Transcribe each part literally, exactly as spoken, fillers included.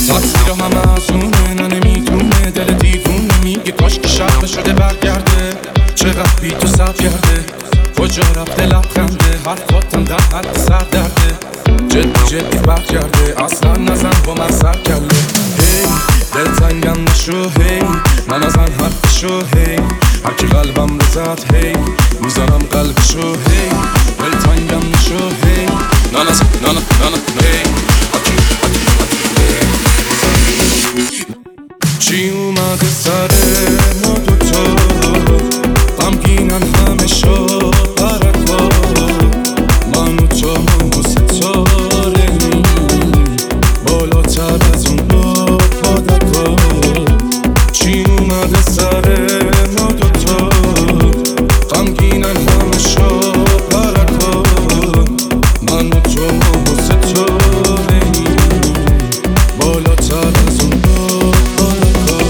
تقصیر همه از اونه، نه نمیتونه دل دیوونه میگه کاش که شب شده برگرده. چقدر بی تو سب کرده، کجا رفته لبخنده، حرفاتم در حد سر درده. جدی جدی برگرده، اصلا نزن با من سر کرده. هی دل تنگم نشو، هی من ازن حرفشو، هی هرکی قلبم رو زد، هی میزنم قلبشو، هی دل تنگم نشو، هی نه نزن نه نه نه نه هی هرکی هرکی چی اومده سر ما دوتا، غمگینن همه شب برکا، من و تو و ستاره می بالاتر از اون با پادکا. چی اومده سر ما دوتا، غمگینن همه شب برکا، من و تو و ستاره می بالاتر از اون با پادکا.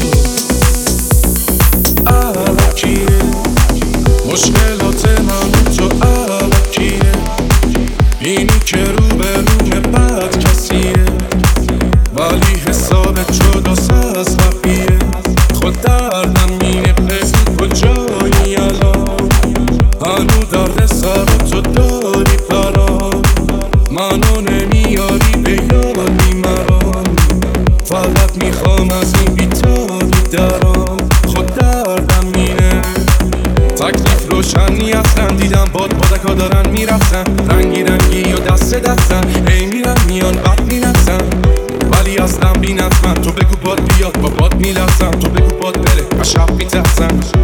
الکیه مشکلات من تو، الکیه اینی که رو به رومه بد کسیه، ولی حسابت جداست از بقیه. خود دردم مینه پس کجایی الان، هنو درد سر تو داری فرام، منو نمیاری به یادی مرام، فقط میخوام از این بیتاری درام. خود دردم مینه تکلیف روشنی اصلا، دیدم باد بادکا دارن میرفتن، رنگی رنگی و دست دستن، هی میرن میان بد مینفسن، ولی اصلا بی نظمن. تو بگو باد بیاد با باد میلرزم، تو بگو باد بره و شب میترسم.